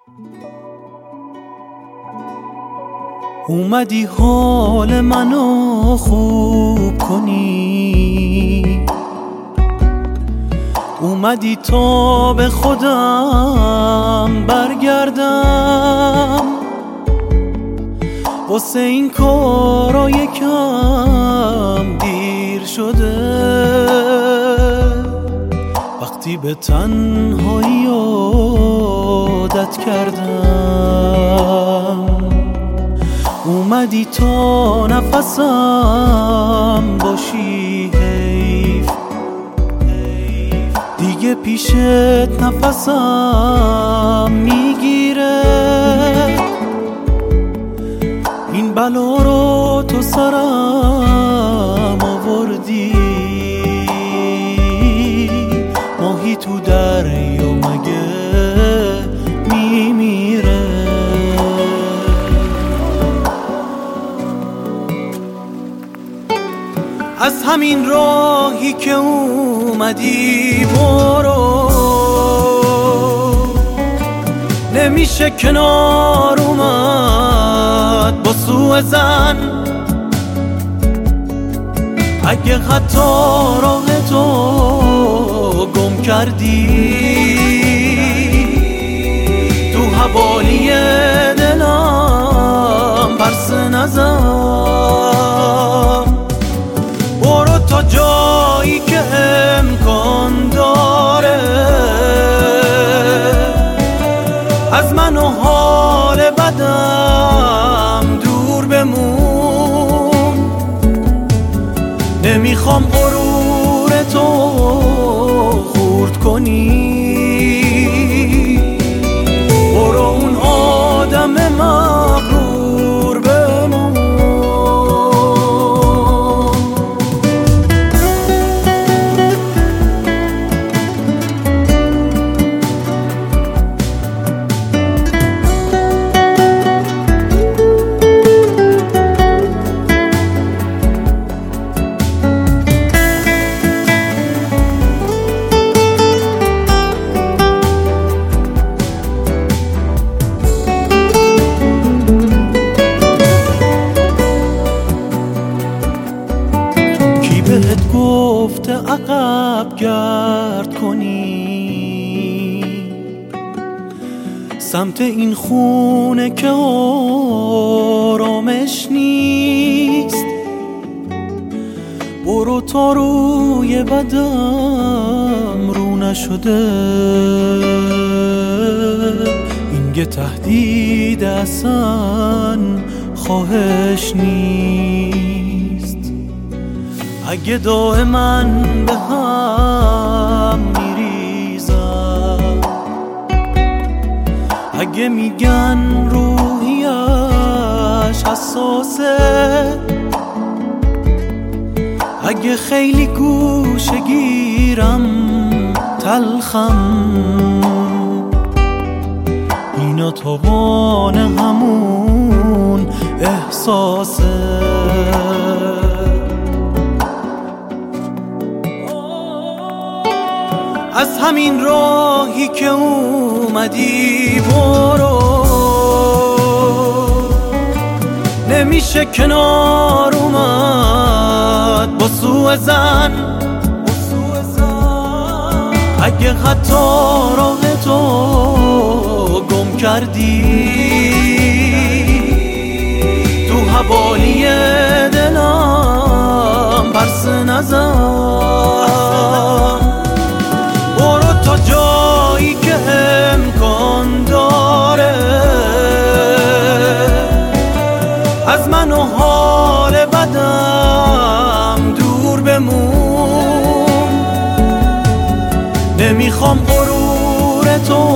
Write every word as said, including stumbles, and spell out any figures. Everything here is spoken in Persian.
اومدی حال منو خوب کنی، اومدی تا به خودم برگردم. واسه این کارا یکم دیر شده، وقتی به تنهایی عادت کردم. اومدی تا نفسم باشی، حیف دیگه پیشت نفسم میگیره. این بلا رو تو سرم آوردی، ماهی تو دریا مگه میمیره؟ از همین راهی که اومدی برو، نمیشه کنار اومد با سوء زن. اگه حتی راه تو گم کردی، تو حوالی دلم پرسه نزن. برو تا جایی که امکان داره، از من و حال بدم دور بمون. نمیخوام غرور تو خورد کنی، برو اون آدم مغرور بمون. بهت گفته عقب گرد کنی، سمت این خونه که آرامش نیست. برو تا روی بدم رو نشده، این که تهدید اصلا خواهش نیست. اگه داغ من به هم میریزم، اگه میگن روحیش حساسه، اگه خیلی گوشه گیرم تلخم، اینا توان همون احساسه. از همین راهی که اومدی برو، نمیشه کنار اومد با سوء زن. اگه حتی راه تو گم کردی، تو حوالی دلم پرسه نزن. برو تا جایی که امکان داره، از من و حال بدم دور بمون. نمیخوام غرور تو